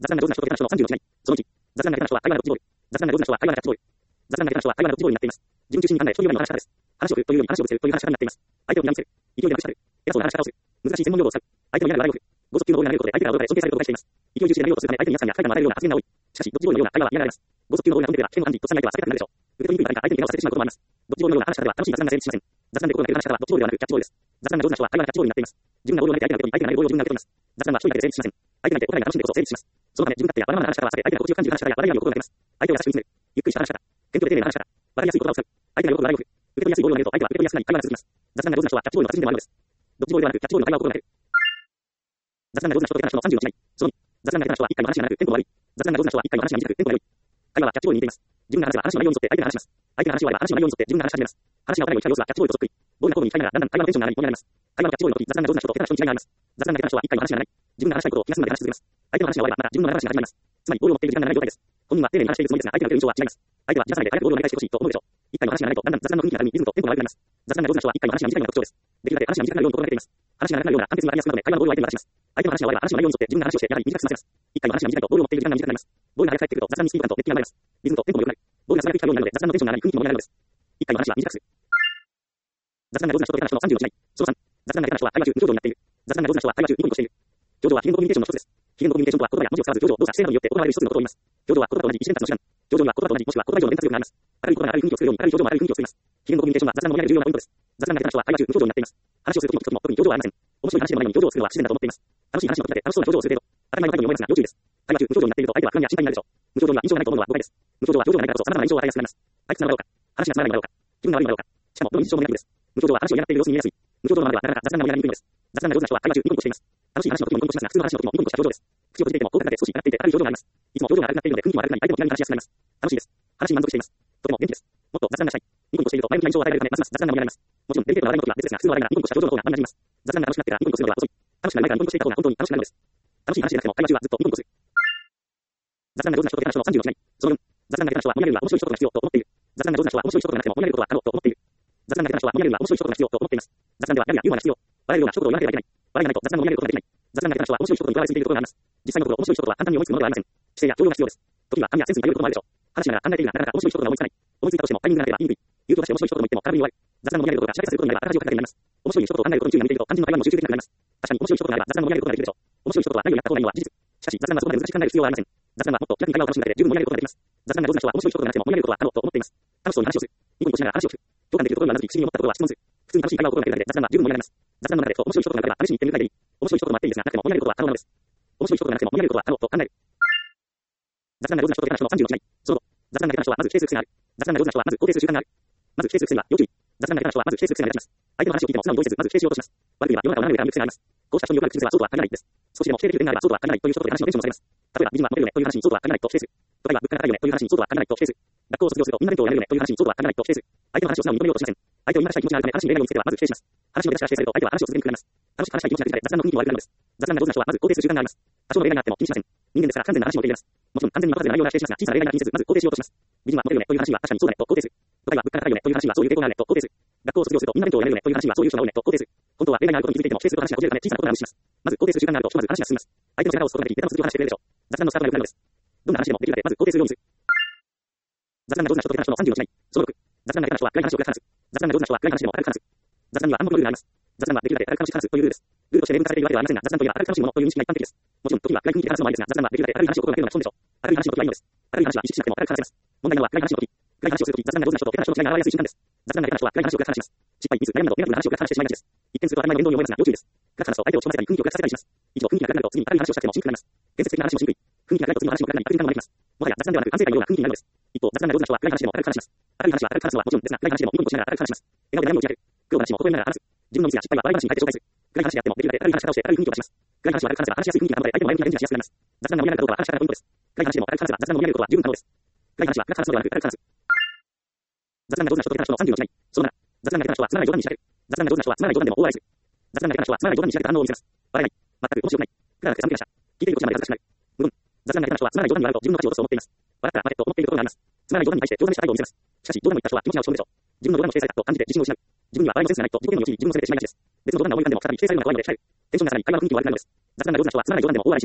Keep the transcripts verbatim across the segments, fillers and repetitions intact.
雑談が上手な人と下手な人のさんじゅうの違い。そのいち、雑談が下手な人は会話のドッジボール。雑談が上手な人は会話のキャッチボール。雑談が下手な人は会話のドッジボールになっています。自分中心に考える人よりの話し方です。話を振るというより話をぶつけるという話し方になっています。相手を睨みつける。勢いで話し方る。偉そうな話し方をする。難しい専門用語を使う。相手の嫌な笑いを振る。剛速球のボールが投げることで相手から驚かれ尊敬されることがしています。勢い重視で投げようとするため相手に安さにや快感が与えるような発言が多い。しかし、ドッジボールのような会話は嫌がられます。剛速球のボールが飛んでくれば危険も感じ、とっさに相手は避けたくなるでしょう。受け取りにくい場面から相手に怪我をさせてしまうこともあります。ドッジボールのような話し方では楽しい雑談が成立しません。雑談で心がける話し方はドッジボールではなくキャッチボールです。雑談が上手な人は会話のキャッチボールになっています。自分がボールを投げて相手が受け相手が投げるボールを自分が受け取ります。雑談は一人だけで成立しません。相手がいて答えが楽しんでこそ成立します。そのため自分勝手やわがままな話し方は避け、相手が心地よく感じる話し方や笑い合うことができます。相手を優しく見つめる。ゆっくりした話し方。謙虚で丁寧な話し方。笑いやすい言葉を使う。相手が喜ぶ笑いを振る。受け取りやすいボールを投げると相手は受け取りやすくなり会話が続きます。雑談が上手な人はキャッチボールの達人でもあるのです。ドッジボールではなくキャッチボールの会話を心がける。雑談が上手な人と下手な人のさんじゅうの違い。そのに、雑談が下手な人は一回の話が長くテンポが悪い。雑談が上手な人は一回の話が短くテンポが良い。会話はキャッチボールに似ています。自分が話せば話の内容に沿って相手が話します。相手が話を割れば話の内容に沿って自分が話し始めます。話が分かればいち様子はキャッチボールとそっくり。ボールが交互にいっかいならだんだん会話のテンションが上がり盛り上がります。会話のキャッチボールの時、雑談が上手な人と下手な人の違いがあります。雑談が下手な人は一回の話が長い。自分が話したいことを気が済むまで話し続けます。相手の話が終わればまた自分の話が始まります。つまりボールを持っている時間が長い状態です。本人は丁寧に話しているつもりですが、相手が受ける印象は違います。相手は気がさないで早くボールを投げ返してほしいと思うでしょう。一回の話が長いとだんだん雑談の雰囲気が高み、リズムとテンポが悪くなります。雑談が上手な人は一回の話が短いのが特徴です。できるだけ話が短くなるように心がけています。話が長くなるような簡潔にわかりやすくなるので会話のボールを相手に渡します。相手の話が終われば話の内容に沿って自分が話をしてやはり短く済ませます。一回の話が短いとボールを持っている時間が短くなります。ボールが早く返ってくると雑談にスピード感と熱気が生まれます。リズムとテンポも良くなる。ボールが素早く来たようになるので雑談のテンションが上がり雰囲気も盛り上がるのです。一回の話は短くする。雑談が上手な人と下手な人のさんじゅうの違い。そのさん、雑談が下手な人は会話中無表情になっている。雑談が上手な人は会話中ニコニコしている。表情は非言語コミュニケーションの一つです。非言語コミュニケーションとは言葉や文字を使わず表情、動作、姿勢などによって行われる一つのことを言います。表情は言葉と同じ一連達の手段。表情には言葉と同じもしくは言葉以上の連達力があります。明るい言葉が明るい雰囲気を作るように明るい表情も明るい雰囲気を作ります。非言語コミュニケーションは雑談の盛り上げる重要なポイントです。雑談が下手な人は会話中無表情になっています。話をするときも特に表情はありません。面白い話でもないのに表情を作るのは不自然だと思っています。楽しい話の時だけ楽しそうな表情をする程度。当たり前のことに思いますが要注意です。会話中無表情になっていると相手は不安や心配になるでしょう。無表情には印象がないと思うのは誤解です。無表情は表情がないからこそ様々な印象を与えやすくなります。退屈なのだろうか。話がつまらないのだろうか。気分が悪いのだろうか。しかもどの印象もネガティブです。無表情は話を嫌がっている様子に見えやすい。無表情のままではなかなか雑談が盛り上がりにくいのです。雑談が上手な人は会話中ニコニコしています。楽しい話の時もニコニコしますが普通の話の時もニコニコした表情です。口を閉じていても口角が少し上がっていて明るい表情があります。いつも表情が明るくなっているので雰囲気も明るくなり相手も気軽に話しやすくなります。楽しいです。話に満足しています。とても元気です。もっと雑談がしたい。ニコニコしていると前向きな印象を与えられるためますます雑談が盛り上がります。もちろんデリケートな笑いの時は別ですが普通の笑いならニコニコした表情の方があんまりにます。雑談が楽しくなってからニコニコするのでは遅い。楽しくなる前からニコニコしていた方が本当に楽しくなるのです。楽しい話でなくても会話中はずっとニコニコする。雑談が上手な人と下手な人のさんじゅうの違い。そのよん、雑談が下手な人は盛り上げるには面白い一言が必要と思っている。雑談が上手な人は面白い一言がなくても盛り上げることは可能と思っている。雑談が下手な人は盛り上げるには面白い一言が必要と思っています。雑談ではギャグやユーモアが必要。笑えるような一言を言わなければいけない。笑いがないと雑談を盛り上げることができない。雑談が下手な人は面白い一言にとらわれすぎているところがあります。実際のところ面白い一言は簡単に思いつくものではありません。姿勢や教養が必要です。時には神やセンスに頼ることもあるでしょう。話しながら考えているがなかなか面白い一言が思いつかない。思いついたとしてもタイミングがなければ言いにくい。言うと出して面白い一言も言っても空振りに終わる。雑談の盛り上げることが喋らせることになれば赤字をかけてになります。面白い一言を考えることに注意が向いていると肝心の会話にも集中できなくなります。確かに面白い一言があれば雑談の盛り上げることができるでしょう。面白い一言は何をやった方がいいのは事実。しかし雑談がそこまで難しく考える必要はありません。雑談はもっと気楽に会話を楽しむだけで十分盛り上げることができます。雑談が上手な人は面白い一言がなくても盛り上げることは可能と思っています。楽しそうに話をする。ニコニコしながら話をする。共感できるところにはなずき不思議に思ったことは質問する。普通に楽しい会話を心がけるだけで雑談は十分盛り上がります。雑談の中でふと面白い一言があれば試しに言ってみるだけでいい。面白い一言もあっていいですがなくても盛り上げることは可能なのです。面白い一言がなくても盛り上げることは可能と考える。雑談が上手な人と下手な人のさんじゅうの違い。その後、雑談が下手な人はまず否定する癖がある。雑談が上手な人はまず肯定する習慣がある。まず否定する癖には要注意。雑談が下手な人はまず否定する癖が目立ちます。相手の話を聞いても素直に同意せずまず否定しようとします。悪く言えば世の中を眺めるために癖があります。こうした人によくある癖はそうとは限らないです。少しでも否定できる点があればそうとは限らないという一言で話のテンションを下げます。例えば美人はモテるよねという話にそうとは限らないと否定する。都会は物価が高いよねという話にそうとは限らないと否定する。学校を卒業するとみんな勉強をやめるよねという話にそうとは限らないと否定する。相手の話を素直に認めようとしません。相手を今したい気持ちがあるため話に例外を見つけてはまず否定します。話の出だしから否定されると相手は話を続けにくくなります。楽しく話したい気持ちが出て雑談の雰囲気も悪くなるのです。雑談が上手な人はまず肯定する習慣があります。多少の例外があっても気にしません。人間ですから完全な話も受け入れます。もちろん完全に分からず内容が否定しますが小さな例外が気にせずまず肯定しようとします。美人はモテるよねという話は確かにそうだねと肯定する。都会は物価が高いよねという話はそういう傾向があるねと肯定する。学校を卒業するとみんな勉強をやめるよねという話はそういう人が多いねと肯定する。本当は例外があることに気づいていても否定すると話がこじれるため小さなことが無視します。まず肯定する習慣があるとひとまず話が進みます。相手の力をすることができ、ネタの続きを話してくれるでしょう。雑談のスタートが良くなるのです。どんな話でもできるだけまず肯定するようにする。雑談が上手な人と下手な人のさんじゅうの違い。そのろく、雑談が下手な人は暗い話を暗く話す。雑談が上手な人は暗い話でも明るく話す。雑談には暗黙のルールがあります。雑談はできるだけ明るく楽しく話すというルールです。ルールとして明文化されているわけではありませんが、雑談というのは明るく楽しいものという認識が一般的です。もちろん時は暗い雰囲気で話すのもありですが、雑談はできるだけ明るい話を心がけるのが基本でしょう。明るい話の時はいいのです。明るい話は意識しなくても明るく話せます。問題なのは暗い話の時。暗い話をするとき、雑談が上手な人と下手な人の違いが現れやすい瞬間です。雑談が下手な人は暗い話を暗く話します。失敗、ミス、悩みなどネガティブな話を暗く話してしまいがちです。一見すると当たり前の言動に思いますが要注意です。暗く話すと相手を落ち込ませたり雰囲気を暗くさせたりします。以上、雰囲気が暗くなると次に明るい話をしたくてもしにくくなります。建設的な話もしにくい。雰囲気が暗いと次の話も暗くなり悪循環もできます。もはや雑談ではなく反省会のような雰囲気になるのです。一方、雑談が上手な人は暗い話でも明るく話します。明るい話は明るく話すのはもちろんですが、暗い話でもニコニコしながら明るく話します。笑顔で何を打ち明ける。苦労話も微笑みながら話す。自分のミスや失敗は笑い話に変えて紹介する。暗い話であってもできるだけ明るい話し方をして明るい雰囲気を出します。暗い話は明るく話せば話しやすい雰囲気が保たれ相手も前向きな返事がしやすくなります。雑談が盛り上がるかどうかは話し方のポイントです。暗い話でも明るく話せば雑談が盛り上げることは十分可能です。暗い話は暗く話すのではなく明るく話す。雑談が上手な人と下手な人のさんじゅうの違い。そのなな、雑談が下手な人はつまらない冗談に仕掛ける。雑談が上手な人はつまらない冗談でも大笑いする。雑談が下手な人はつまらない冗談に仕掛けて反応を見せます。笑えない。全く面白くない。くだらなくて寒気がした。聞いているこちらまで恥ずかしくなる。無論、雑談が下手な人はつまらない冗談に笑うと自分の価値を落とすと思っています。笑ったら待てと思っているところがあります。つまらない冗談に対して冗談にした態度を見せます。しかし、冗談を言った人は気持ちが落ち込むでしょう。自分の冗談の否定されたと感じて自信を失う。自分には笑いのセンスがないと自己嫌悪に陥り自分のせいでしまいがちです。別の冗談が思い浮かんでも再び否定されるのが怖いので控える。テンションが下がり会話の雰囲気も悪くなるのです。雑談が上手な人はつまらない冗談でも大笑いします。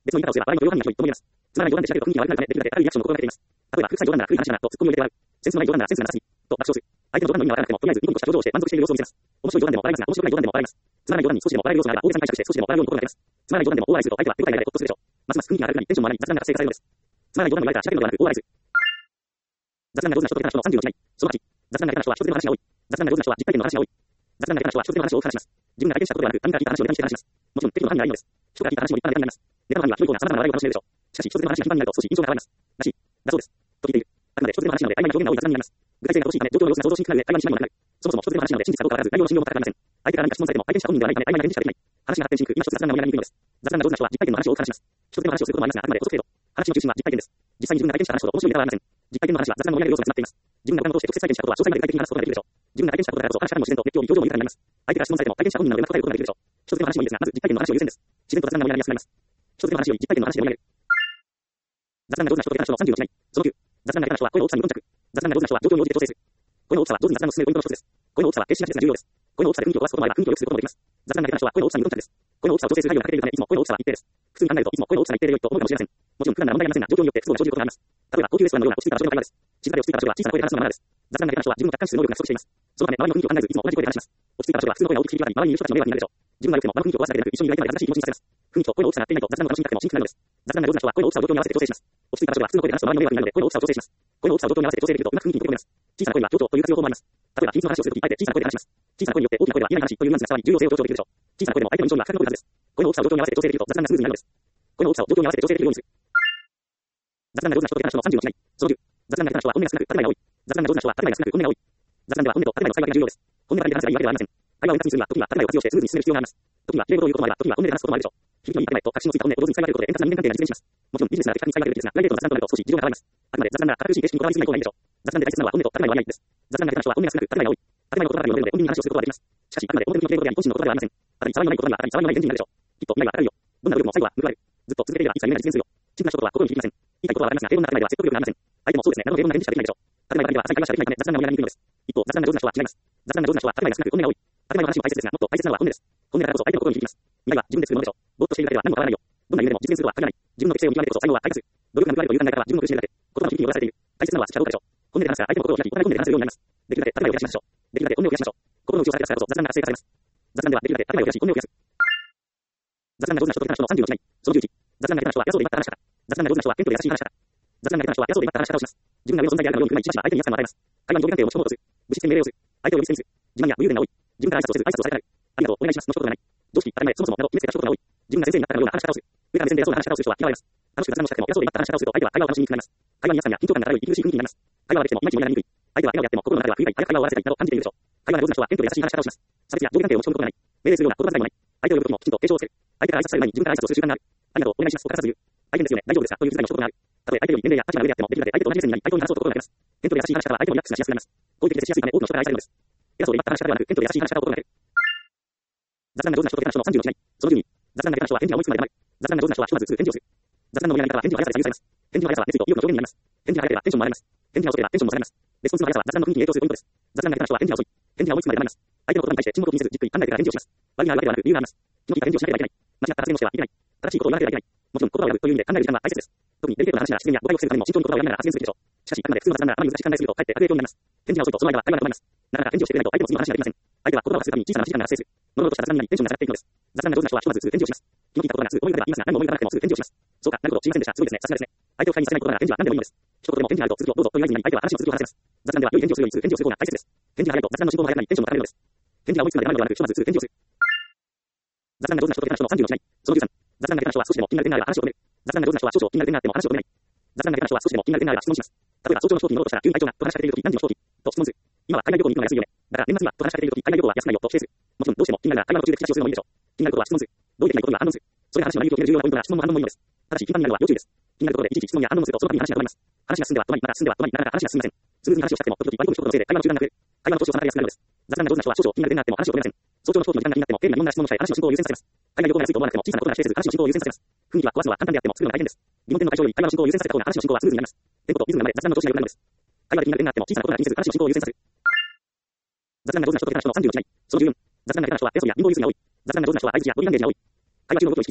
別の言い方をすれば、場合の許容範囲が広いとも言えます。つまらない冗談で調べると雰囲気が悪くなるため、できるだけ軽いリアクションを心がけています。例えば、空臭い冗談なら古い話だなとツッコミを入れて笑う。センスのない冗談ならセンスがなさすぎと爆笑する。相手の冗談の意味がわからなくても、とりあえずニコニコした表情をして満足している様子を見せます。面白い冗談でも笑いますが、面白くない冗談でも笑います。つまらない冗談に少しでも笑える要素があれば、大げさに対して少しでも笑うように心がけます。つまらない冗談でも大笑いすると相手は手応えが得てほっとするでしょう。ますます雰囲気が悪くなり、テンションも上がり、雑談が活性化されるのです。つまらない冗談を言われたら仕掛けるのではなく、大笑いする。雑談が上手な人と下手な人のさんじゅうの違い。そのはち、雑談が下手な人は一つ目の話が多い。雑談が上手な人は実体験の話が多い。雑談が下手な人は一つ目の話を多く話します。自分が体験したことではなく、他人から聞いた話をネタにして話します。もちろん、適度な範囲がいいのです。人から聞いた話も一般のネタになります。ネタの範囲は広い方が様々な笑いを楽しめるでしょう。しかし、一つ目の話が頻繁になると少し印象が変わります。らしい。だそうです。と聞いている。あくまで一つ目の話なので、曖昧な表現が多い雑談になります。具体性が乏しいため、状況の様子が想像しにくくなる上、会話にしないものがなく、そもそも一つ目の話なので、真実かどうかわからず、内容の信用も高くありません。相手から何か質問されても、相手にした本人ではないため、曖昧な返事しかできない。話が発展しにくく、今一つ雑談が盛り上がりにくいのです。雑談が上手な人は実体験の話を多く話します。一つ目の話をすることもありますが、あくまで補足程度。話の中心は実体験です。実際に自分が体験した話ほど面白いネタはありません。実体験の話は雑談の盛り上げる要素が詰まっています。自分が他人として直接体験したことは詳細まで具体的に話すことができるでしょう。自分が体験したことだからこそ話し方も自然と熱狂に表情も豊かになります。相手から質問されても体験した本人なのでうまく答えることができるでしょう。一つ目の話もいいですが、まず実体験の話を優先です。自然と雑談が盛り上がりやすくなります。一つ目の話より実体験の話で盛り上げる。雑談が上手な人と下手な人のさんじゅうの違い。そのきゅう、雑談が下手な人は声の大きさに無頓着。雑談が上手な人は状況に応じて調整する。声の大きさは上手に雑談を進めるポイントの一つです。声の大きさは決してな重要です。声の大きさで雰囲気を壊すこともあれば雰囲気を良くすることもできます。雑談が下手な人は声の大きさに無頓着です。声の大きさを調整する配慮が欠けているため、いつも声の大きさは一定です。普通に考えるといつも声の大きさが一定で良いと思うかもしれません。もちろん普段なら問題ありませんが、状況によって不都合が生じることがあります。例えば高級レストランのような落ち着いた場所での会話です。静かで落ち着いた場所では小さな声で話すのがマナーです。雑談が下手な人は自分の客観視する能力が不足しています。そのため周りの雰囲気を考えずいつも同じ声で話します。落ち着いた場所では普通の声が大きく響き渡り、周りにいる人たちの迷惑になるでしょう。自分が良くても場の雰囲気を壊すだけでなく、一緒にいる相手まで恥ずかしい気持ちにさせます。雰囲気と声の大きさが合っていないと雑談の楽しみ方もシンクなのです。雑談が上手な人は声の大きさを状況に合わせて調整します。落ち着いた場所では普通の声で話すと周りの迷惑になるので声の大きさを調整します。声の大きさを状況に合わせて調整できるとうまく雰囲気に溶け込めます。小さな声は強調という活用法もあります。例えば秘密の話をするとき、あえて小さな声で話します。小さな声によって大きな声では言えない話というニュアンスが伝わり重要性を強調できるでしょう。小さな声でも相手の印象には深く残るはずです。声の大きさを状況に合わせて調整できると雑談がスムーズになるのです。声の大きさを状況に合わせて調整できるようにする。雑談が上手な人と下手な人のさんじゅうの違い。そのじゅう、雑談が下手な人は本音が少なく建前が多い。雑談が上手な人は建前が少なく本音が多い。雑談では本音と建前の使い分けが重要です。本音だけで話せばいいわけではありません。会話を円滑にするには時には建前を活用してスムーズに進める必要があります。時には綺麗事を言うこともあれば、時には本音で話すこともあるでしょう。響きのいい建前と確信のついた本音を上手に使い分けることで円滑な人間関係が実現します。もちろんビジネスなら的確に使い分けるべきですが、プライベートの雑談となると少し事情が変わります。あくまで雑談なら堅苦しい形式にこだわりすぎない方がいいでしょう。雑談で大切なのは本音と建前の割合です。雑談が下手な人は本音が少なく建前が多い。建前の言葉が読めるので本人に話をすることができます。しかし、あくまで表向きの綺麗事であり本心の言葉ではありません。当たり障りのない言葉には当たり障りのない返事になるでしょう。きっと未来は明るいよ。どんな努力も最後は報われる。ずっと続けていればいつか夢が実現するよ。シンプルなことは心に響きません。言いたいことはありますが、平凡な建前では説得力がありません。相手もそうですね。なので平凡な返事しかできないでしょう。建前だけでは浅い会話しかできないため雑談が盛り上がりにくいのです。一方、雑談が上手な人は違います。雑談が上手な人は建前が少なく本音が多い。建前の話も大切ですが、もっと大切なのは本音です。本音だからこそ相手の心に響きます。未来は自分で作るものでしょう。ぼーっとしているだけでは何も変わらないよ。どんな夢でも実現するとは限らない。自分の適性を見極めてこそ才能は開花する。努力が報われるという考え方は自分の苦しみだけ。言葉の響きに踊らされている。大切なのは口かどうかでしょう。本音で話すが相手の心を開き、行い込んで話せるようになります。できるだけ建前を増やしましょう。できるだけ本音を増やしましょう。心の内をされたからこそ雑談が活性化されます。雑談ではできるだけ建前を増やし、本音を増やす。雑談が上手な人と下手な人のさんじゅうの違い。そのじゅういち、雑談が下手な人は偉そうで威張った話し方。雑談が上手な人は謙虚で優しい話し方。雑談が下手な人は偉そうで威張った話し方をします。自分が上の存在であるがように振る舞い、しばしば相手に安さも与えます。会話に上下関係を持ち込もうとする。物質的に命令をする。相手を呼び捨てにする。自慢や武勇伝が多い。自分から挨拶をせず挨拶をされたがる。ありがとう、お願いしますの一言がない。常識、当たり前、そもそもなど決めつけた一言が多い。自分が先生になったかのような話し方をする。上から目線で偉そうな話し方をする人は嫌われます。楽しく雑談をしたくても偉そうで威張った話し方をすると相手は会話を楽しみにくくなります。会話に安さや緊張感が漂い、息苦しい雰囲気になります。会話ができてもいまいち盛り上がりにくい。相手は笑顔であっても心の中では不愉快、早く会話を終わらせたいなど感じているでしょう。会話が上手な人は謙虚で優しい話し方をします。差別や上下関係を持ち込むことがない。命令するような言葉遣いもない。相手を呼ぶときもきちんと敬称をつける。相手から挨拶される前に自分から挨拶をする習慣がある。ありがとう、お願いしますと欠かさず言う。大変ですよね、大丈夫ですかという気遣いの一言がある。たとえ相手より年齢や立場が上であってもできるだけ相手と同じ目線になり、対等に話そうと心がけます。謙虚で優しい話し方は相手もリラックスがしやすくなります。好意的でしやすいため多くの人から愛されるのです。偉そうで威張った話し方ではなく、謙虚で優しい話し方を心がける。雑談が上手な人と下手な人のさんじゅうの違い。そのじゅうに、雑談が下手な人は返事が思いつくまで黙る。雑談が上手な人はひとまずすぐ返事をする。雑談の盛り上がり方は返事の速さで左右されます。返事の速さは熱意と意欲の上限になります。返事が早ければテンションも上がります。返事が遅ければテンションも下がります。レスポンスの速さは雑談の雰囲気に影響するポイントです。雑談が下手な人は返事が遅い。返事が思いつくまで黙ります。相手の言葉に対して沈黙を気にせずじっくり考えてから返事をします。悪気があるわけではなく理由があります。気の利いた返事をしなければいけない。間違った発言をしてはいけない。正しいことを言わなければいけない。もちろん言葉を選ぶという意味で考える時間は大切です。特にデリケートな話なら失言や誤解を防ぐためにも慎重に言葉を選びながら発言するべきでしょう。しかし、あくまで普通の雑談ならあまり難しく考えすぎるとかえって悪影響になります。返事が遅いとその間は会話が止まります。なかなか返事をしてくれないと相手も次の話ができません。相手は言葉を発するために小さな時間が発生する。のろのろとした雑談になりテンションが下がっていくのです。雑談が上手な人はひとまずすぐ返事をします。気の利いたことがなく思い浮かべば言いますが何も思い浮かばなくてもすぐ返事をします。そうか、なるほど、知りませんでした。すごいですね。さすがですね。相手を不快にさせないことなら返事は何でもいいのです。一言でも返事があると続きをどうぞと言わずになり相手は話の続きを話せます。雑談では良い返事をするようにする返事をする方が大切です。返事が早いと雑談の進行も早くなりテンションも高めるのです。返事が思いつくまで黙るのではなくひとまずすぐ返事をする。雑談が上手な人と下手な人のさんじゅうの違い。そのじゅうさん、雑談が下手な人は少しでも気になる点があれば話を止める。雑談が上手な人は少々気になる点があっても話を止めない。雑談が下手な人は少しでも気になる点があれば質問します。例えば早朝の飛行機に乗ろうとしたら急に隊長がと話しかけているとき何時の飛行機と質問する。今は海外旅行に行くのが安いよね。だから年末にはと話しかけているとき海外旅行は安くないよと否定する。もちろんどうしても気になるなら会話の途中で口出しをするのもいいでしょう。気になることは質問する。同意できないことには反論する。それが話の内容を決める重要なポイントなら質問も反論もいいのです。ただし頻繁になるのは要注意です。気になることでいちいち質問や反論をするとその度に話が止まります。話が進んでは止まり、また進んでは止まり、なかなか話が進みません。スムーズに話をしたくても時々割り込む一言のせいで会話の中断が増える。会話の調子を妨げやすくなるのです。雑談が上手な人は少々気になる点があっても話を止めません。早朝の飛行機の時間が気になっても丁寧な問題質問をしたい話の進行を優先させます。海外旅行が安いと思わなくても小さなことが指定せず話の進行を優先させます。雰囲気は壊すのは簡単であっても作るのが大変です。疑問点の解消より会話の進行を優先させた方が話の進行はスムーズになります。テンポとリズムが生まれ雑談の調子が良くなるのです。会話で気になる点があっても小さなことが気にせず話の進行を優先させる。雑談が上手な人と下手な人のさんじゅうの違い。そのじゅうよん、雑談が下手な人は偉そうや貧乏ゆすりが多い。雑談が上手な人は相槌やボディランゲージが多い。会話中の動きを意識していますか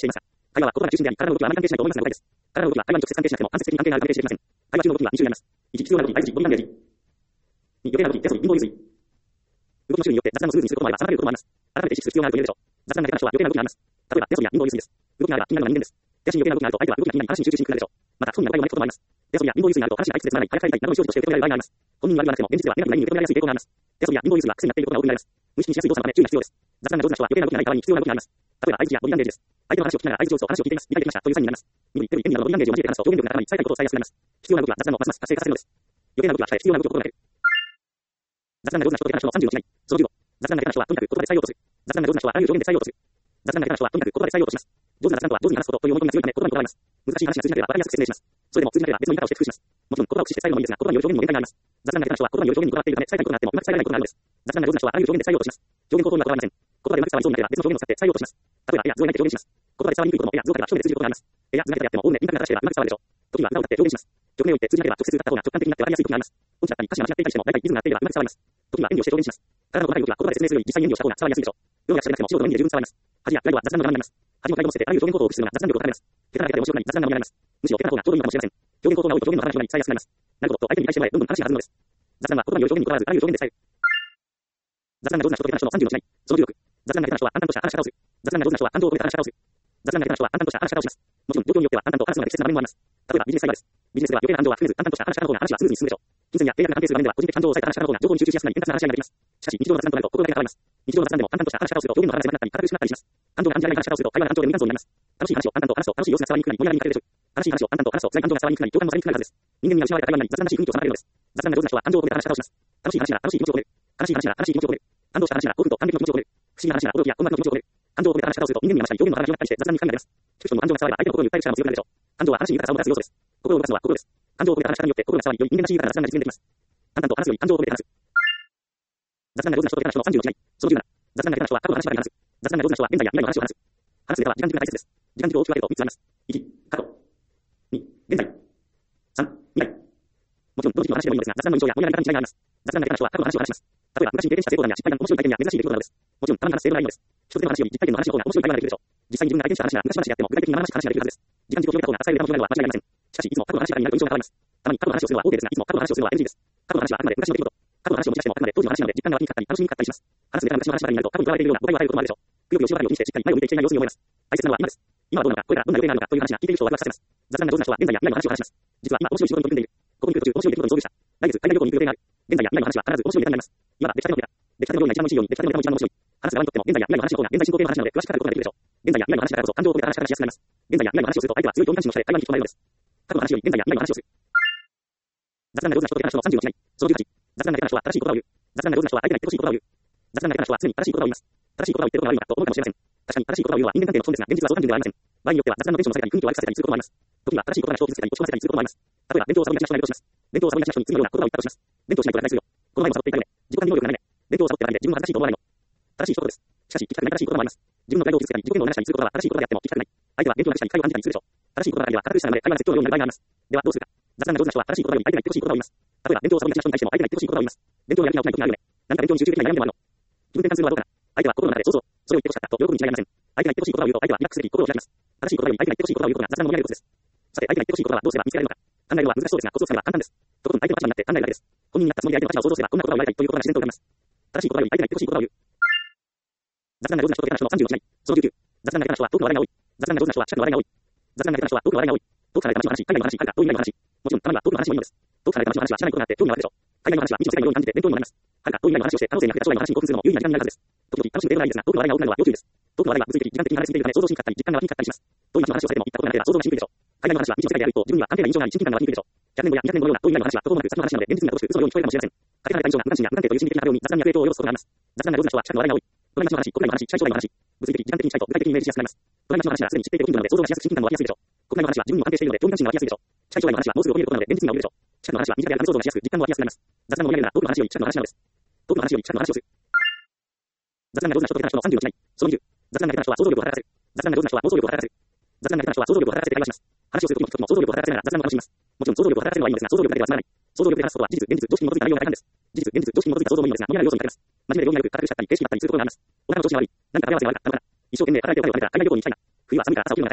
会話は言葉が中心であり、体の動きはあまり関係しないと思いますが誤解です。体の動きは会話に直接関係しなくても間接的に関係があるため否定していきません。会話中の動きにはに種類あります。いち、必要な動き、相槌、ボディランゲージ。に、予定な動き、手取り、インボイス。動きの種類によって雑談をスムーズにすることもあれば、妨げることもあります。改めて意識する必要があると言えるでしょう。雑談が下手な人は予定な動きがあります。例えば、手取りやインボイスです。動きがあれば気になるのは人間です。手足に予定な動きがあると相手は動きが気になり話に集中しにくくなるでしょう。また、不本意な誤解を招くこともあります。手取りやインボイスになると話が相手でつまらない、早く帰りたいなどの意思をとして受け止められる場合があります。本人に悪意はなくても、現実では連絡に受け止められやすい傾向があります。手取りやインボイスが癖になっていることが多く見られます。無意識にしやすい動作のため注意が必要です。雑談が上手な人は予定な動きがない代わりに必要な動きがあります。例えば、相槌やボディランゲージです。相手の話を聞きながら相槌を打つと話を聞いています。理解できましたというサインになります。に、手取り、手になるボディランゲージを交えて話すと表現力が高まり、伝えたいことを伝えやすくなります。必要な動きは雑談をますます活性化させるのです。予定な動きは控え、必要な動きを心がける。雑談が上手な人と下手な人のさんじゅうの違い。そのじゅうご。雑談が下手な人はとにかく言葉で伝えようとする。雑談が上手な人はあらゆる表現で伝えようとする。雑談が下手な人はとにかく言葉で伝えようとします。上手な雑談とは上手に話すことという思い込みが強いため言葉にこだわります。難しい話が通じなければ分かりやすく説明します。それでも通じなければ別の言い方をして工夫します。もちろん言葉を駆使して伝えるのもいいですが、言葉による表現にも限界があります。雑談が下手な人は言葉による表現にこだわっているため伝えたいことがあってもうまく伝えられないことがあるのです。雑談が上手な人はあらゆる表現で伝えようとします。表現口頭にはこだわりません。言葉でうまく伝わりそうになれば別の表現を使って伝えようとします。例えば、絵や図を描いて表現します。言葉で伝わりにくいことも絵や図を描けば一目で通じることがあります。絵や図が下手であっても、おおむねインターネットが正しければうまく伝わるでしょう。時には歌を歌って表現します。曲名を言って通じなければ直接歌った方が直感的になって分かりやすい時があります。音痴だったり歌詞が間違っていたりしても大体リズムが合っていればうまく伝わります。時には演技をして表現します。体の細かい動きは言葉で説明するより実際に演技をした方が伝わりやすいでしょう。世の役者でなくても素人の演技で十分伝わります。恥やプライドは雑談の邪魔になります。恥もプライドも捨ててあらゆる表現行動を駆使するのが雑談力を高めます。下手なだけで面白くなり雑談が盛り上がります。むしろ下手な方がちょうどいいのかもしれません。表現行動が多いと表現の話が伝えやすくなります。なるほどと相手に理解してもらえ、どんどん話が弾むのです。雑談は言葉による表現にこだわらずあらゆる表現で伝える。雑談が上手な人と下手な人のさんじゅうの違い。そのじゅうろく。雑談が下手な人は淡々とした話し方をする。雑談が上手な人は感情を込めた話し方をする。雑談が下手な人は淡々とした話し方をします。もちろん状況によっては淡々と話すのが適切な場面もあります。例えばビジネス会話です。ビジネスでは余計な感情は含めず淡々とした話し方の方が話はスムーズに進むでしょう。金銭や契約が関係する場面では個人的感情を抑えた話し方の方が情報に集中しやすくなり円滑な話し合いができます。しかし日常の雑談となると心がけが変わります。日常の雑談でも淡々とした話し方をすると表現の話がなくなったり堅苦しくなったりします。感情が感じられない話し方をすると会話が感情で無感情になります。楽しい話を淡々と話すと楽しい様子が伝わりにくくなり盛り上がりに欠けるでしょう。楽しい話を淡々と話すと辛い感情が伝わりにくくなり共感もされにくくなるはずです。人間には失われた会話になり雑談らしい雰囲気を収まれるのです。雑談が上手な人は感情を込めた話し方をします。楽しい話なら楽しい気持ちを込める。悲しい話なら悲しい気持ちを込める。感動した話なら興奮と感激の気持ちを込める。不思議な話なら驚きや困惑の気持ちを込める。感情を込めた話し方をすると人間には話したり表現の話が広がったりして雑談に深みが出ます。聞く人の感情が伝われば相手の心に訴える力も強くなるでしょう。感情は話に豊かさをもたらす要素です。心を動かすのは心です。感情を込めた話し方によって心が伝わり、より人間らしい豊かな雑談が実現できます。淡々と話すより感情を込めて話す。雑談が上手な人と下手な人のさんじゅうの違い。そのじゅうなな。雑談が下手な人は過去の話ばかり話す。雑談が上手な人は現在や未来の話を話す。話すネタは時間軸が大切です。時間軸を大きく分けるとみっつあります。いち、過去。に、現在。さん、未来。もちろん、どの時期の話でもいいのですが、雑談の印象や盛り上がり方に違いがあります。雑談が下手な人は過去の話を話します。例えば、昔に経験した成功談や失敗談、面白い体験や珍しい出来事などです。もちろん、たまに話す成功がいいのです。一つ目の話より実体験の話の方が面白い会話ができるでしょう。実際に自分が体験した話が昔話であっても具体的に生々しい話ができるはずです。時間軸を広げた方が伝えるネタも広がるのは間違いありません。しかし、いつも過去の話ばかりになると印象が変わります。たまに過去の話をするのは OK ですが、いつも過去の話をするのは エヌジー です。過去の話はあくまで昔の出来事。過去の話を持ち出してもあくまで当時の話なので実感が湧きにくかったり楽しみにくかったりします。話すネタが昔の話ばかりになると過去にとらわれているような誤解を与えることもあるでしょう。くよくよしばかりを気にしてしっかり前を向いていけない様子に思います。大切なのは今です。今はどうなのか、これからどんな予定があるのかという話が聞いている人をワクワクさせます。雑談が上手な人は現在や未来の話を話します。実は今面白い仕事に取り組んでいる。ここに来る途中面白い出来事に遭遇した。来月海外旅行に行く予定がある。現在や未来の話は必ず面白いネタになります。今は出来たてのネタ。出来たての料理が一番美味しいように出来たてのネタも一番面白い。話す側にとっても現在や未来の話の方が現在進行形の話なので詳しく語ることができるでしょう。現在や未来の話だからこそ感情を込めた話し方がしやすくなります。現在や未来の話をすると相手は強い共感心をして会話に引き込まれるのです。過去の話より現在や未来の話をする。雑談が上手な人と下手な人のさんじゅうの違い。そのじゅうはち。雑談が下手な人は正しい言葉を言う。雑談が上手な人は相手が言ってほしい言葉を言う。雑談が下手な人は常に正しい言葉を言います。正しい言葉を言ってることが悪いのかと思うかもしれません。確かに正しい言葉を言うのは人間関係の損ですが、現実はそう単純ではありません。場合によっては雑談のテンションを下げたり雰囲気を悪くさせたりすることもあります。時には正しい言葉が人を傷つけたり落ち込ませたりすることもあります。例えば、弁当をサボりがちな人がいるとします。弁当をサボりがちな人に次のような言葉を言ったとします。弁当をしないと落第するよ。この前もサボっていたよね。自己管理能力がないね。弁当をサボってないで自分は正しいと思わないの。正しい一言です。しかし、聞きたくない正しい言葉もあります。自分のプライドを傷つけたり、自己嫌悪を流したりすることは正しい言葉であっても聞きたくない。相手は弁当をなくしたり、会話を感じたりするでしょう。正しい言葉があれば堅苦しさなので会話が説教のようになる場合があります。ではどうするか。雑談が上手な人は正しい言葉より相手が言ってほしい言葉を言います。例えば、弁当をサボりがちな人に対しても相手が言ってほしい言葉を言います。弁当をやる気が起きない時があるよね。何か弁当に集中できない悩みでもあるの。気分転換するのはどうかな。相手は心の中でそうそう、それを言ってほしかったと喜ぶに違いありません。相手が言ってほしい言葉を言うと相手はリラックスでき心を開きます。正しい言葉より相手が言ってほしい言葉を言うことが雑談の盛り上げるコツです。さて、相手が言ってほしい言葉はどうすれば見つけられるのか。考えるのは難しそうですが、コツをつかめば簡単です。とことん相手の立場になって考えるだけです。本人になったつもりで相手の立場を想像すればこんな言葉を言われたいということが自然と浮かびます。正しい言葉より相手が言ってほしい言葉を言う。雑談が上手な人と下手な人のさんじゅうの違い。そのじゅうきゅう。雑談が下手な人は遠くの話題が多い。雑談が上手な人は近くの話題が多い。雑談が下手な人は遠くの話題が多い。遠く離れた話の話、海外の話、海外の話、もちろんたまには遠くの話もいいのです。遠く離れた話の話は知らないことがあって興味があるでしょう。海外の話は未知の世界のように感じて勉強にもなります。はるか遠い未来の話をして可能性にかけた将来の話に興奮するのも有意義な時間になるはずです。時々楽しむ例がないですが、遠くの話題が多くなるのは要注意です。遠くの話題は物理的、時間的に離れすぎているため想像しにくかったり、実感が湧きにくかったりします。遠い街の話をされても行ったことがなければ想像がしにくいでしょう。海外の話は未知の世界である一方、自分には関係ない印象があり、親近感が湧きにくいでしょう。ひゃくねんごやにひゃくねんごのような遠い未来の話は途方もなく先の話なので現実には等しく嘘のように聞こえるかもしれません。かけ離れた印象が無関心や無関係という心理的な波動に雑談に悪影響を及ぼすことがあります。雑談が上手な人は近くの話題が多い。隣町の話、国内の話、近い将来の話、物理的、時間的に近いと具体的にイメージしやすくなります。隣町の話はすでに知っていて近所なので想像がしやすく親近感も湧きやすいでしょう。国内の話は自分にも関係しているので興味関心が湧きやすいでしょう。近い将来の話はもうすぐ起きることなので現実には起きるでしょう。近くの話は身近である想像がしやすく実感も湧きやすくなります。雑談の盛り上げるなら遠くの話より近くの話なのです。遠くの話より近くの話をする。雑談が上手な人と下手な人のさんじゅうの違い。そのにじゅう。雑談が下手な人は想像力を働かせる。雑談が上手な人は妄想力を働かせる。雑談が下手な人は想像力を働かせて会話します。話をするときも聞くときも想像力を働かせながら雑談を楽しみます。もちろん想像力を働かせるのはいいのですが、想像力だけではつまらない。想像力で話すことは事実、現実、常識に基づいた内容が大半です。事実、現実、常識に基づいた想像もいいのですが、無理な要素に欠けます。真面目で量が良く、堅苦しかったり、形式だったりすることがあります。女の調子が悪い。何か食べ合わせが悪かったのかな。一生懸命働いてお金を貯めたら海外旅行に行きたいな。冬は寒いから朝起きるのが大変。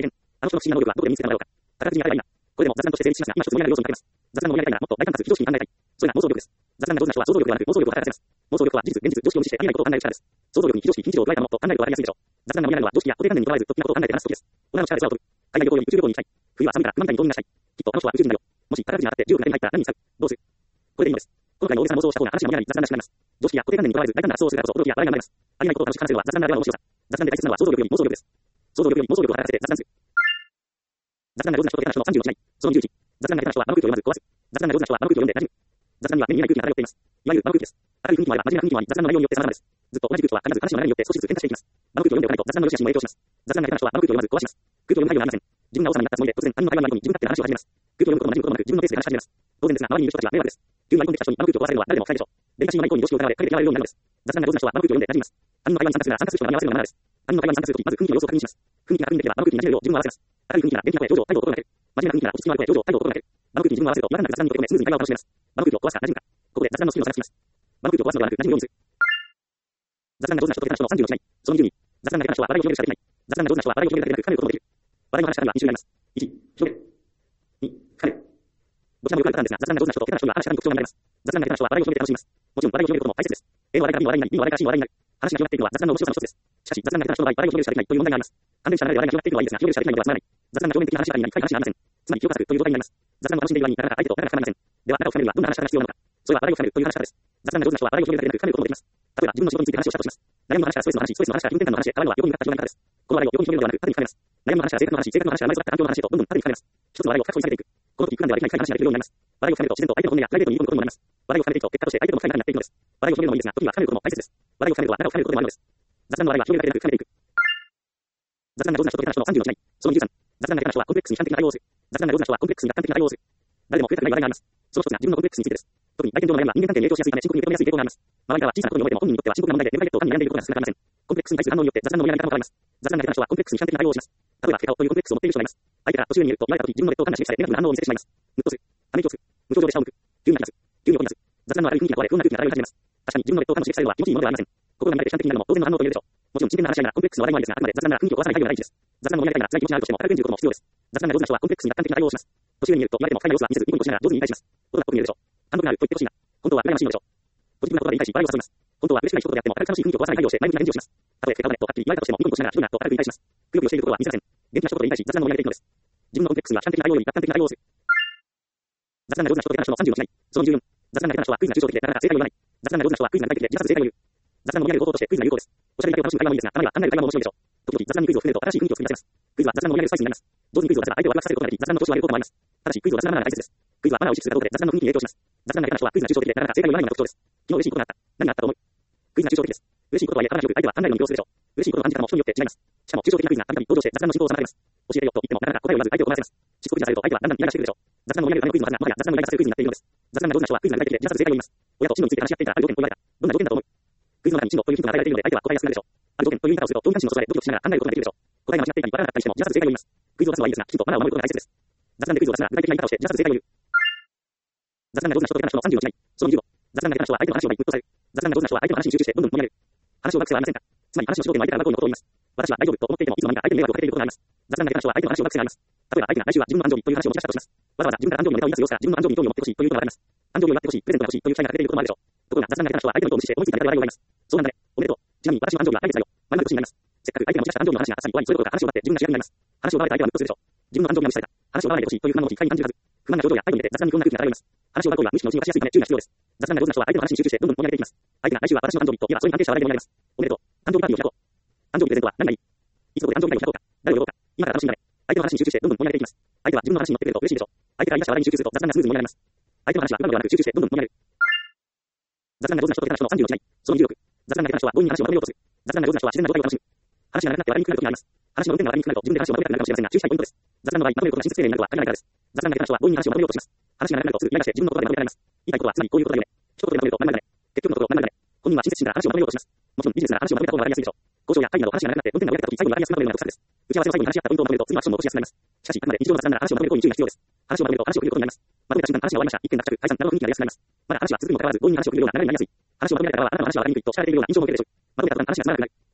あの人の不思議な能力はどこで身につけたのだろうか。宝くじに当たればいいな。これでも雑談として成立しますが、今一つ盛り上がる要素になっています。雑談が盛り上がりたいならもっと大胆かつ非常識に考えたい。それが妄想力です。雑談が上手な人は想像力ではなく妄想力を働かせます。妄想力は事実、現実、常識を無視してありえないことを考える力です。想像力に非常識、非日常を加えたものと考えると分かりやすいでしょう。雑談が盛り上がるのは常識や固定観念にとらわれず、時なことを考えて話すときです。女の力で空を飛ぶ。海外旅行より宇宙旅行に行きたい。冬は寒いから馬みたいに冬眠がしたい。きっとあの人は宇宙人だよ。もし宝くじに当たってじゅうおくが手に入ったら何に使う？どうする？これでいいのです。今回の大げさな妄想をした方が話が盛り上がり雑談らしくなります。常識や固定観念にとらわれず大胆な発想をするからこそ驚きや笑いが生まれます。ありえないことを楽しく話せるのは雑談ならではの面白さ。雑談で大切なのは想像力より妄想力です。想像力より妄想力を働かせて雑談する。雑談が上手な人と下手な人のさんじゅうの違い。そのじゅういち。雑談が下手な人は場の空気を読まず壊す。雑談が上手な人は場の空気を読んで馴染む。雑談には目に見えない空気が漂っています。いわゆる場の空気です。明るい雰囲気もあれば真面目な雰囲気もあり、雑談の内容によって様々です。ずっと同じ空気とは必ず話の流れによって少しずつ変化していきます。場の空気を読んでおかないと雑談の良し悪しにも影響します。雑談が下手な人は場の空気を読まず壊します。空気を読む配慮がありません。自分が王様になったつもりで突然他人の会話に割り込み自分勝手な話を始めます。空気を読むことも何もこともなく自分のペースで話し始めます。当然ですが周りにいる人たちは迷惑です。急に割り込んできた人に場の空気を壊されるのは誰でも不快でしょう。電化シーンの内向に常識を疑われ彼で嫌われるようになるのです。雑談が上手な人は場の空気を読んで馴染みます。他人の会話に参加するなら参加する人が合わせるのがマナーです。他人の会話に参加するときまず雰囲気の様子を確認します。雰囲気が確認できれば場の空気に馴染めるよう自分を合わせます。明るい雰囲気なら元気な声、表情、態度を心がける。真面目な雰囲気なら落ち着きのある声、表情、態度を心がける。場の空気に自分を合わせると違和感なく雑談に溶け込めスムーズに会話を楽しめます。場の空気を壊すか馴染むか。ここで雑談のスキルを探します。場の空気を壊すのではなく馴染むようにする。雑談が上手な人と下手な人のさんじゅうの違い。そのにじゅうに。雑談が下手な人は笑いを広げるしかできない。雑談が上手な人は笑いを広げるだけでなく、深めることもできる。笑いの話し方にはに種類あります。いち、広げる。に、深める。どちらもよくあるパターンですが、雑談が上手な人と下手な人には話し方に特徴が見られます。雑談が下手な人は笑いを広げて楽しみます。もちろん笑いを広げることも大切です。A の笑いから B の笑いになり、B の笑いから C の笑いになる。話が広がっているのは雑談の面白さの一つです。しかし、雑談が下手な人の場合、笑いを広げるしかできないという問題があります。関連者ならで笑いが広がっているのはいいですが、広げるしかできないのではつまらない。雑談が表面的な話し方になり、深い話がありません。つまり、記憶がつくという状態になります。雑談が楽しんでいる割になかなか相手と仲が深まりません。では、仲を深めるにはどんな話し方が必要なのか。それは笑いを深めるという話し方です。雑談が上手な人は笑いを広げるだけでなく深めることもできます。例えば、自分の仕事について話をしたとします。悩みの話からストレスの話、ストレスの話から気分転換の話へ、笑いは横に向かった状態の方です。この笑いを横に広げるのではなく、縦に深めます。悩みの話から生活の話、生活の話から前育った環境の話へとどんどん縦に深めます。一つの笑いを深く掘り下げていく。この時、普段ではできない深い話ができるようになります。笑いを深めると自然と相手の本音やプライベートに入り込むことにもなります。笑いを深めていくと結果として相手との深い仲になっていくのです。笑いを広げるのもいいですが、時には深めることも大切です。笑いを深めるとは仲を深めることでもあるのです。雑談の笑いは広げるだけでなく深めていく。雑談が上手な人と下手な人のさんじゅうの違い。そのにじゅうさん。雑談が下手な人はコンプレックスに悲観的な対応をする。雑談が上手な人はコンプレックスに楽観的な対応をする。誰でも増えたくない話題があります。その一つが自分のコンプレックスについてです。特に来店上の悩みは人間関係に影響しやすいため深刻に受け止めやすい傾向があります。周りからは小さなことに思えても本人にとっては深刻な問題でデメリットを感じ悩んでいることが少なくありません。コンプレックスに対する反応によって雑談の盛り上がり方も変わります。雑談が下手な人はコンプレックスに悲観的な対応をします。例えば、結果をというコンプレックスを持っている人がいます。相手から年上にいると言われたとき、自分の劣等感が刺激され、ネガティブな反応を見せてしまいます。ムッとする。ため息をつく。無表情で下を向く。急に泣き出す。急に怒り出す。雑談の悪い雰囲気が壊れ、不穏な空気が漂い始めます。確かに自分の劣等感の刺激されるのは気持ちいいものではありません。心が乱れて悲観的になるのも当然の反応と言えるでしょう。もちろん真剣な話し合いならコンプレックスの話題もありですが、あくまで雑談なら雰囲気を壊さない配慮が大事です。雑談の盛り上がりなら辛い気持ちになるとしても軽く演じることも必要です。雑談が上手な人はコンプレックスに楽観的な対応をします。年上にいると言われても不快な様子は見せず、ニコニコしながら上手に理解します。ことがっぽく見えるでしょう。単独になると言ってほしいな。本当は羨ましいのでしょう。ポジティブな言葉で理解し、笑いを誘います。本当は嬉しくない一言であっても軽く楽しい雰囲気を壊さない配慮をして前向きな返事をします。たとえ結果がねとはっきり言われたとしてもニコニコしながらひどいなと軽く理解します。くよくよしているところは見せません。元気な一言で理解し、雑談の盛り上げていくのです。自分のコンプレックスには悲観的な対応より楽観的な対応をする。雑談が上手な人と下手な人のさんじゅうの違い。そのにじゅうよん。雑談が下手な人はクイズが抽象的でなかなか正解を言わない。雑談が上手な人はクイズが具体的で自発正解を言う。雑談の盛り上げる方法としてクイズが有効です。おしゃべりだけを楽しむ会話もいいですが、たまには考える会話も面白いでしょう。時々雑談にクイズを含めると新しい雰囲気を作り出せます。クイズは雑談の盛り上げるスパイスになります。上手にクイズを出せば相手をワクワクさせることができ、雑談の調子を上げることもあります。ただし、クイズを雑談なマナーが大切です。クイズはマナーを意識するかどうかで雑談の雰囲気に影響します。雑談が下手な人はクイズが抽象的でなかなか正解を言わないのが特徴です。昨日嬉しいことがあった。何があったと思う？クイズが抽象的です。嬉しいことはいえ、かなりよく相手は考えるのに要するでしょう。嬉しいことの感じ方も人によって違います。しかも抽象的なクイズがたびたび登場して雑談の進行を妨げます。教えてよと言ってもなかなか答えを言わず相手を困らせます。しつこくされると相手はだんだんイライラしてくるでしょう。雑談の盛り上げるためのクイズのはずが、もはや雑談のイライラさせるクイズになっているのです。雑談が上手な人はクイズが具体的で自発正解を言います。親と進路について話し合っていたらある条件と言われた。どんな条件だと思う？クイズの中に進路というヒントが与えられているので相手は答えやすくなるでしょう。ある条件という言い方をすると同時間心の素材でドキドキしながら考えることができるでしょう。答えが間違っていたりわからなかったりしても自発正解を言います。クイズを出すのはいいですが、きちんとマナーを守ることが大切です。雑談でクイズを出すなら具体的な言い方をして自発正解を言う。雑談が上手な人と下手な人のさんじゅうの違い。そのにじゅうご。雑談が下手な人は相手の話を前にぶっとされる。雑談が上手な人は相手の話に集中してどんどん盛り上げる。話をうまくせはありませんか？つまり話の主導権は相手から奪うようなことを言います。私は大丈夫と思っていてもいつの間にか相手に迷惑をかけていることがあります。雑談が下手な人は相手の話をうまくせがあります。例えば相手が来週は自分の誕生日という話を持ち出したとします。わざわざ自分から誕生日のネタを言い出す様子から自分の誕生日に興味を持ってほしいということがあります。誕生日を祝ってほしい、プレゼントが欲しいという期待がかけていることもあるでしょう。ところが雑談が下手な人は相手のことを無視して思いついたネタで笑いを奪います。そうなんだね。おめでとう。ちなみに私の誕生日は来月だよ。丸々年になります。せっかく相手が持ち出した誕生日の話があっさり終わり、それどころか話を奪って自分が主役になります。話を奪われた相手はムッとするでしょう。自分の誕生日が無視された。話を奪わないでほしいという不満の時、快に感じるはず。不満な症状や態度に出て雑談に不穏な空気が漂います。話を奪う行為は無意識のうちに犯しやすいため注意が必要です。雑談が上手な人は相手の話に集中してどんどん盛り上げていきます。相手が来週は私の誕生日と言えばそれに関係した話題で盛り上がります。おめでとう。誕生日パーティーを開こう。誕生日プレゼントは何がいい？いつどこで誕生日会を開こうか。誰を呼ぼうか。今から楽しみだね。相手の話に集中してどんどん盛り上げていきます。相手は自分の話に乗ってくれると嬉しいでしょう。相手が言い出した話題に集中すると雑談がスムーズに盛り上がります。相手の話は今のではなく集中してどんどん盛り上げる。雑談が上手な人と下手な人のさんじゅうの違い。そのにじゅうろく。雑談が下手な人は強引に話をまとめようとする。雑談が上手な人は自然な状態を楽しむ。話が長くなって笑いにくくなる時があります。話の運転が笑いにくくなると自分で話をまとめたくなるかもしれませんが注意したいポイントです。雑談の場合、まとめることが親切丁寧になるとは限らないからです。雑談が下手な人は強引に話をまとめようとします。話が長くなるとすぐイライラして自分の言葉でまとめられます。言いたいことはつまりこういうことだよね。一言でまとめるとまんまりだね。結局のところまんまりだね。本人は親切心から話をまとめようとします。もちろんビジネスなら話をまとめた方がわかりやすいでしょう。交渉や会議など話が長くなって運転が折れた時最後にわかりやすくまとめるのが特徴です。打ち合わせの最後に話し合ったポイントをまとめると次のアクションも起こしやすくなります。しかし、あくまで日常の雑談なら話をまとめる行為に注意が必要です。話をまとめると話を繰りることになります。まとめた瞬間話が終わりました。一件落着、解散などの雰囲気が出やすくなります。まだ話は続くにもかかわらず強引に話を繰りるような流れになりやすい。話をまとめられた側はあなたの話は分かりにくいと知られているような印象も受けるでしょう。まとめた途端話がつまらなくなる。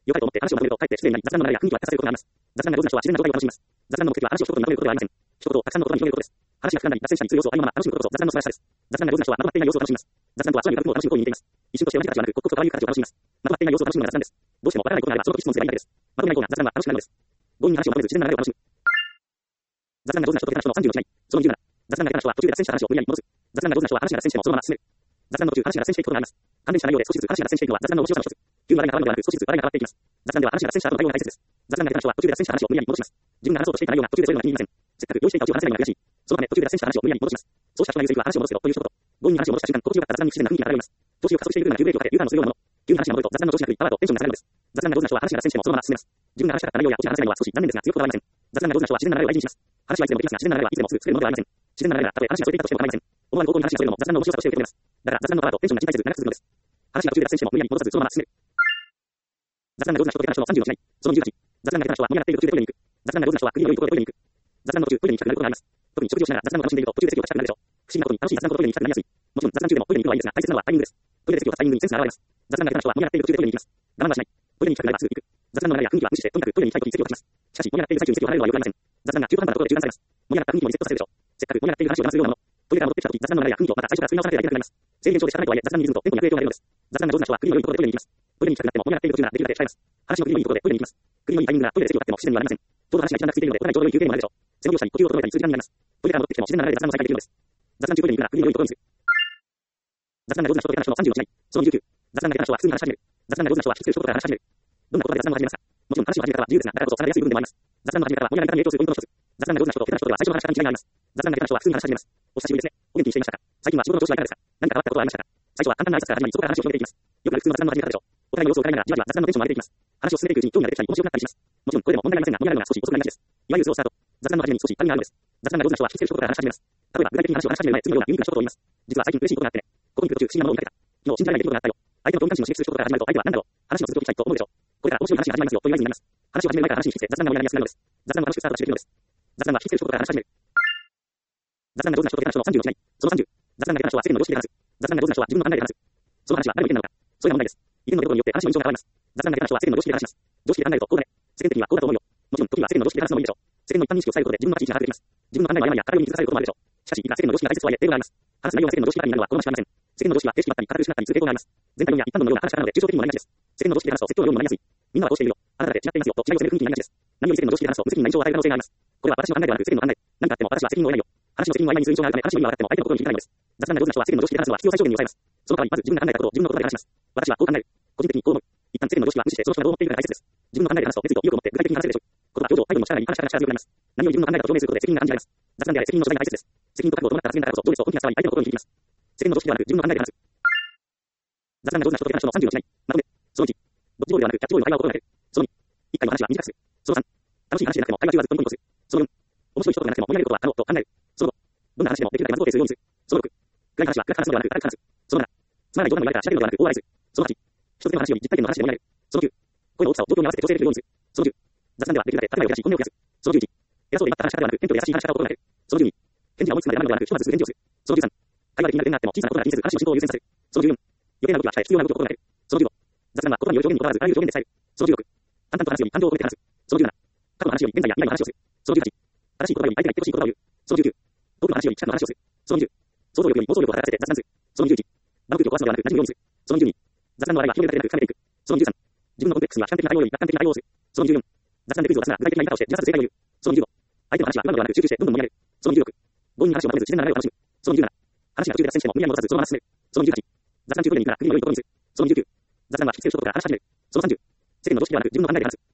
よかれと思って話をまとめると、かえって不自然になり、雑談の流れや雰囲気は活かせることがあります。雑談が上手な人は自然な状態を楽しみます。雑談の目的は話を一言にまとめることではありません。一言をたくさんの言葉に広げることです。話が膨らんだり、脱線したりする要素をありのまま楽しむことこそ雑談の素晴らしさです。雑談が上手な人はまとまっていない様子を楽しみます。雑談とは空に浮かぶものを楽しむことに似ています。一瞬として同じ形ではなく、刻々と変わりゆく形を楽しみます。まとまっていない様子を楽しむのが雑談です。どうしてもわからないことがあれば、その時質問すればいいだけです。まとめない方が雑談は楽しくなるのです。強引に話をまとめず自然な流れを楽しむ。雑談が上手な人と下手な人のさんじゅうの違い。そのにじゅうなな。雑談が下手な人は途中で脱線した話を無理やり戻す。雑談が上手な人は話が脱線してもそのまま進める。雑談の途中、話が脱線していくことがあります。関連した内容で少しずつ話が脱線していくのは雑談の面白さの一つ。急に話題が変わるのではなく、少しずつ話題が変わっていきます。雑談では話が脱線した後の対応が大切です。雑談が下手な人は途中で脱線した話を無理やり戻します。自分が話そうとしていた内容が途中でそれるのが気に入りません。せっかく用意していたオチを話せないのが悔しい。そのため途中で脱線した話を無理やり戻します。そうした人が言うセリフは話を戻すよという一言。強引に話を戻した瞬間、心地よかった雑談に不自然な雰囲気が現れます。調子を加速していくような急ブレーキをかけ、Uターンをするようなもの。急に話が戻ると雑談の調子が狂い、パワーとテンションが下がるのです。雑談が上手な人は話が脱線してもそのまま進めます。自分が話したかった内容やオチが話せないのは少し残念ですが強くこだわりません。雑談が上手な人は自然な流れを大事にします。話はいつでもできますが、自然な流れはいつでもすぐ作れるものではありません。自然な流れがたとえ話がそれていたとしても構いません。思わぬ方向に話がそれるのも雑談の面白さとして受け止めます。だから雑談のパワーとテンションが人体する長く続くのです。話が途中で脱線しても無理やり戻さずそのまま進める。雑談が上手な人と下手な人のさんじゅうの違い。そのにじゅうはち。雑談が下手な人は無理やっている途中でトイレに行く。雑談が上手な人は国の良いところでトイレに行く。雑談の途中トイレに行きたくなることがあります。特に食事をしながら雑談を楽しんでいると途中で席を立ちたくなるでしょう。不思議なことに楽しい雑談ほどトイレに行きたくなりやすい。もちろん雑談中でもトイレに行くのはいいですが、大切なのはタイミングです。トイレで席を立つタイミングにセンスが現れます。雑談が下手な人は無理やっている途中でトイレに行きます。我慢はしない。トイレに行きたくなればすぐ行く。雑談の流れや雰囲気は無視して、とにかくトイレに行きたいときに席を立ちます。しかし、盛り上がっている最中に席を離れるのはよくありません。雑談が中途半端なところで中断されます。盛り上がった雰囲気もリセットされるでしょう。せっかく盛り上がっている話を話すようなもの。トイレから戻ってきたとき、雑談の流れや雰囲気をまた最初から作り直さなければいけなくなります。制限上でしかないとはいえ、雑談にリズムとテンポに悪影響が出るのです。雑談が上手な人は国の良いところでトイレに行きます。トイレに行きたくなっても盛り上がっている途中ならできるだけ控えます。話の国の良いところでトイレに行きます。国の良いタイミングがトイレで席を立っても不自然にはなりません。ちょうど話が一段落ついているので、お互いちょうど良い休憩にもなるでしょう。背伸びをしたり、呼吸を整えたりする時間になります。トイレから戻ってきても自然な流れで雑談の再開できるのです。雑談中トイレに行くなら国の良いところに着く。雑談が上手な人と下手な人のさんじゅうの違い。そのにじゅうきゅう。雑談が下手な人は普通に話し始める。雑談が上手な人は引きつける人から話し始める。どんな言葉で雑談を始めますか？もちろん話を始め方は自由ですが、だからこそ離れやすい部分でもあります。雑談の始め方は盛り上がり方に影響するポイントの一つ。雑談が上手な人と下手な人では最初の話し方に違いがあります。雑談が下手な人は普通に話し始めます。お久しぶりですね。お元気にしていましたか？最近は仕事の調子はいかがですか？何か変わったことはありましたか？最初は簡単な挨拶から始まり、そこから話を広げていきます。よくある普通の雑談の始め方でしょう。お互いの様子を伺いながらじわじわ雑談のテンションを上げていきます。話を進めていくうちに興味が出てきたり面白くなったりします。もちろんこれでも問題ありませんが、盛り上がるのが少し遅くなりがちです。いわゆるスロースタート。雑談の始めに少し軽みがあるのです。雑談が上手な人は引きつける一言から話し始めます。例えば具体的に話を話し始める前、次のようなユニークな一言を言います。実は最近嬉しいことがあってね。ここに来る途中不思議なものを見かけた。昨日信じられない出来事があったよ。相手の興味関心を刺激する一言から始まると相手は何だろう。話の続きを聞きたいと思うでしょう。これから面白い話が始まりますよという合図になります。話を始める前から話に引きつけ、雑談が盛り上がりやすくなるのです。雑談を楽しくスタートしているのです。雑談は引きつける一言から話し始める。雑談が上手な人と下手な人のさんじゅうの違い。そのさんじゅう。雑談が下手な人は世間の常識で話す。雑談が上手な人は自分の考えで話す。その話は誰の意見なのか。それが問題です。意見の出所によって話の印象が変わります。雑談が下手な人は世間の常識で話します。常識で考えるとこうだね。世間的にはこうだと思うよ。もちろん時には世間の常識で話すのもいいでしょう。世間の一般認識を伝えることで自分の立ち位置が把握できます。自分の考えは誤りや偏りに気づかされることもあるでしょう。しかし、いくら世間の常識が大切とはいえ、例外があります。話す内容が世間の常識からになるのは好ましくありません。世間の常識は定式だったり、堅苦しくなったりする傾向があります。全体論や一般論のような話し方なので抽象的にもなりがちです。世間の常識で話すと説教のようにもなりやすい。みんなはこうしているよ。あなただけ違っていますよと違いを責める雰囲気になりがちです。何より世間の常識で話すと無責任な印象を与える可能性があります。これは私の考えではなく世間の考え。何かあっても私は責任を負えないよ。話の責任を曖昧にする印象があるため、話の意味は分かっても相手の心に響かないのです。雑談が上手な人は世間の常識で話すのは必要最小限に抑えます。その代わりまず自分が考えたことを自分の言葉で話します。私はこう考える。個人的にこう思う。一旦世間の常識は無視してその人がどう思っているかが大切です。自分の考えで話すと熱意と意欲を持って具体的に話せるでしょう。言葉上手を態度にも力に話し方が力強くなります。何より自分の考え方を証明することで責任が感じられます。雑談であれ責任の所在が大切です。責任と覚悟を伴った発言だからこそ情熱を大きな伝わり相手の心に響きます。世間の常識ではなく自分の考えで話す。雑談が上手な人と下手な人のさんじゅうの違い。まとめ。そのいち。ドッジボールではなくキャッチボールの会話を心がける。そのに。いっかいの話は短くする。そのさん。楽しい話でなくても会話中はずっとニコニコする。そのよん。面白い人がなくても盛り上げることは可能と考える。そのご。どんな話でもできるだけまず肯定するようにする。そのろく。暗い話は暗く話すのではなく明るく話す。そのなな。つまらない冗談の言われたら仕掛けるのではなく大笑いする。そのはち。一つ目の話より実体験の話で盛り上げる。そのきゅう。声の大きさを状況に合わせて調整できるようにする。そのじゅう。雑談ではできるだけ建前を増やし本音を増やす。そのじゅういち。偉そうで威張った話し方ではなく謙虚で優しい話し方を心がける。そのじゅうに。返事が思いつくまで黙るのではなくひとまずすぐ返事をする。そのじゅうさん。会話で気になる点があっても小さなことなら気にせず話の進行を優先させる。そのじゅうよん。余計な動きは控え必要な動きを心がける。そのじゅうご。雑談は言葉による表現にこだわらずあらゆる表現で伝える。そのじゅうろく。淡々と話すより感情を込めて話す。そのじゅうなな。過去の話より現在や未来の話をする。そのじゅうはち。正しい言葉より相手が言ってほしい言葉を言う。そのじゅうきゅう。遠くの話より近くの話をする。そのにじゅう。想像力より妄想力を働かせて雑談する。そのにじゅういち。場の空気を壊すのではなく馴染むようにする。そのにじゅうに。雑談の話題は広げるだけでなく深めていく。そのにじゅうさん。自分のコンテクストには主観的な対応より楽観的な対応をする。そのにじゅうよん。雑談でクイズを出すなら具体的な言い方をしてじらさず正解を言う。そのにじゅうご。相手の話は今のではなく集中してどんどん盛り上げる。そのにじゅうろく。強引に話をまとめず自然な流れを楽しむ。そのにじゅうなな。話が途中で脱線しても無理やり戻さずそのまま進める。そのにじゅうはち。雑談中トイレに行くなら国の良いところにする。そのにじゅうきゅう。雑談は引きつける人から話し始める。そのさんじゅう。世間の常識ではなく自分の考えで話す。